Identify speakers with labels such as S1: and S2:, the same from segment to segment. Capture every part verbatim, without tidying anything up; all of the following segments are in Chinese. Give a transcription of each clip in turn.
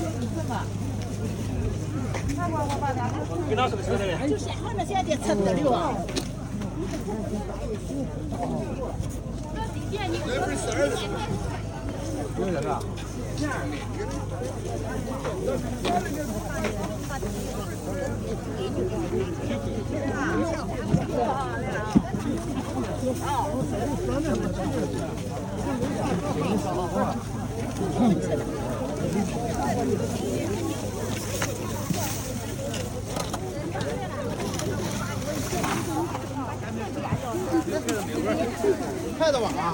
S1: 给哪是个车的？
S2: 就是后面现在车得溜啊。
S3: 有人啊？
S4: 看到吧啊！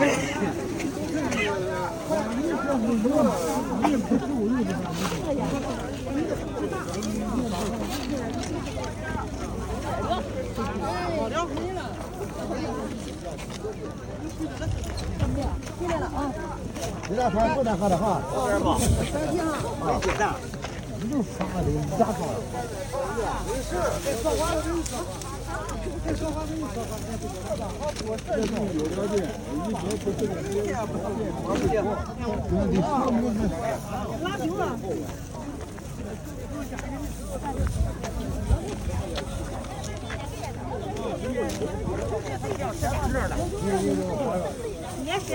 S2: 进来了啊！
S4: 这两盘不难喝的哈。
S1: 好点吧？
S4: 啊，简单。你都啥的，你咋搞的？没事，这说话了跟你说。这说话跟你说话，我这种有条件，一直不这个没有条件，我不接。
S2: 拉平了。也是。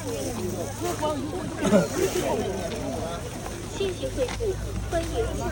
S5: 谢谢惠顾，欢迎入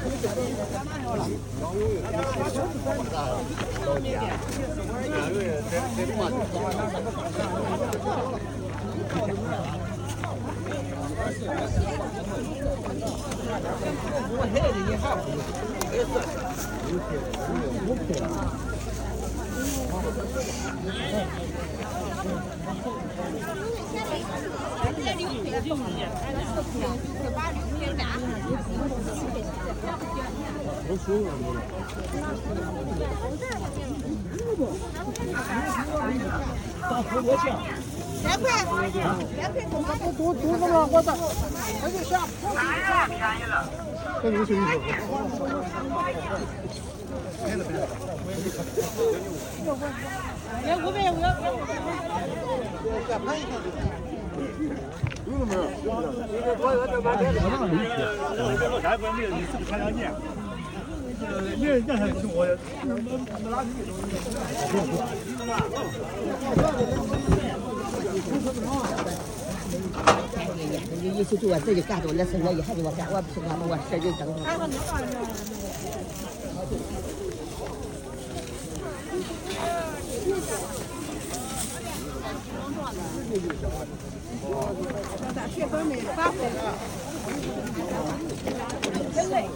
S4: 当时我想，
S2: 两块，两块多
S4: 我多多怎么了？我这，我就下。这个是一个。
S2: 要五百，我要。
S4: 有没有？
S1: 这老太婆没有，你是不是看两年？你人家还听我的，没拉去。
S2: 有有些就我自己干着，那是我一下就我干，我不是我我事就等着。咱学分没发挥。真累。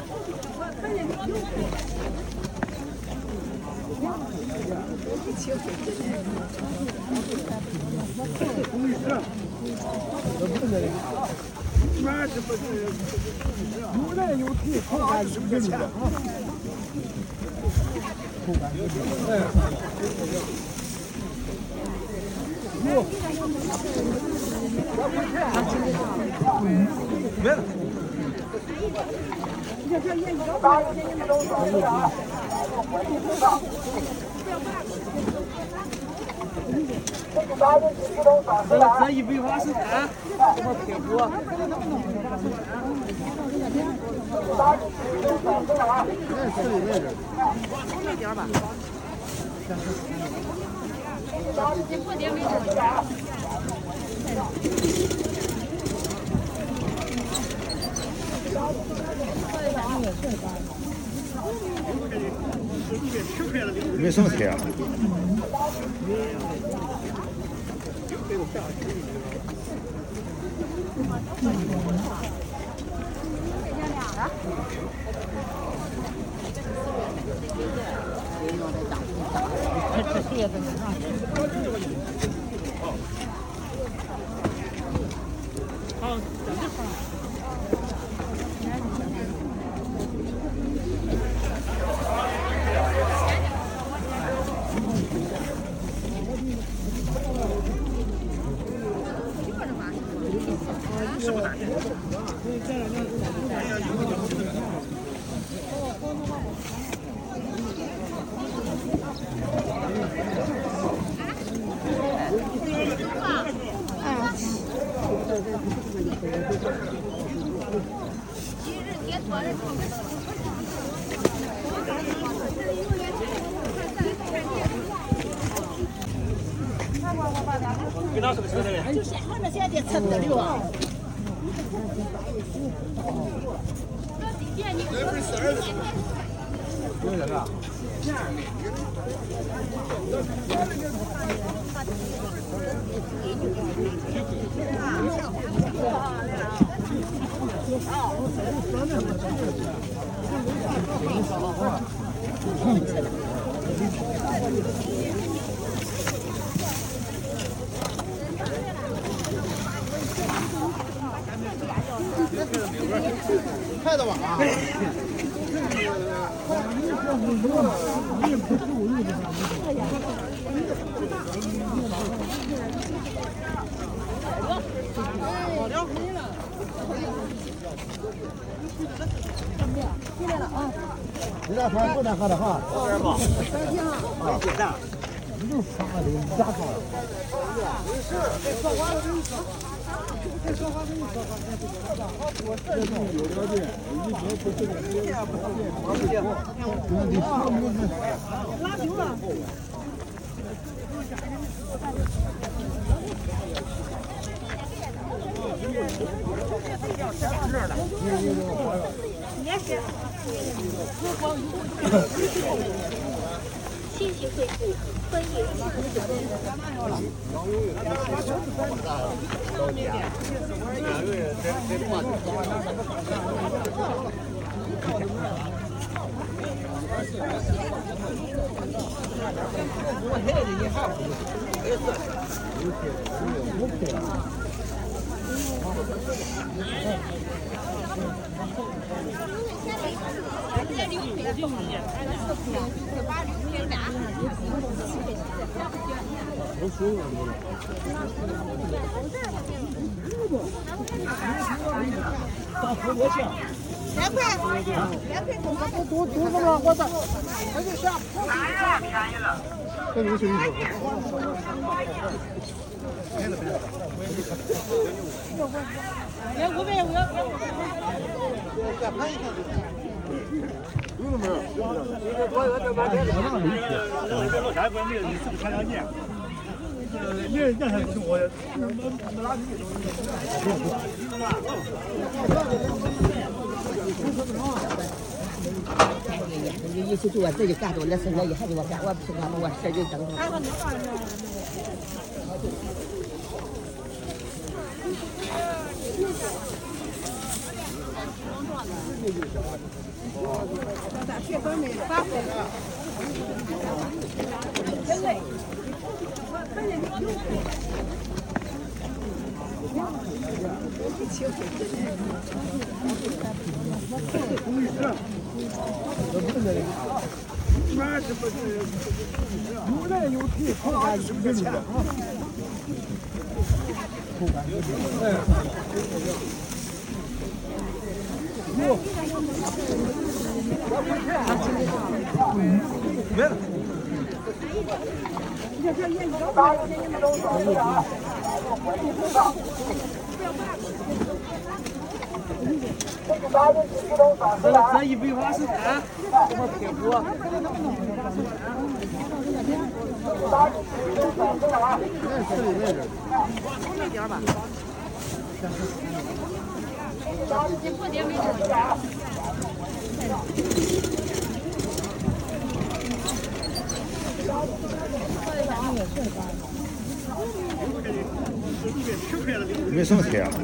S4: 有来有去，口感是不是？口感是不是？哎。哟。没了。
S3: 这这一百八十三，这块贴补。
S4: 哎，这里面是。
S2: 那点吧。你过年没多
S4: 没什么菜啊。
S2: 这这也不能啊。好，这就好。
S1: 是不是？ 给他是个车的。
S2: 就现在现在车得了啊。
S4: 有人啊？
S3: 快的网啊！
S4: 这大船不难喝的哈。
S1: 好点吧？啊，简单。
S4: 你就啥都咋搞了？
S3: 没事，这说话了跟你说，这说话跟你说话，我这是
S4: 有条件，以前不是的，有条件，
S2: 拉丢了。
S5: 信息恢复，欢迎入住。
S4: 当时我想，
S2: 两块，两块多少？
S4: 多多少了？我操！
S3: 而且下
S4: 这个是一手。
S2: 两五百五要。
S3: 再拍一下。
S4: 有了没有？
S1: 这老山关没有，你是不是看两年？呃，你人家才听我，没没拉皮。
S2: 有些就我自己干着，那是我一下就我干，我不是我们我这就等着。血管没发挥。真累。
S4: 有人有皮，口感是不是的？口感是不是的？有。没了。
S3: 这这一百八十三，我贴补。一点吧。
S4: 没什么车啊。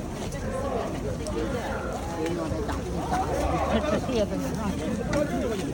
S2: 这这四月份上。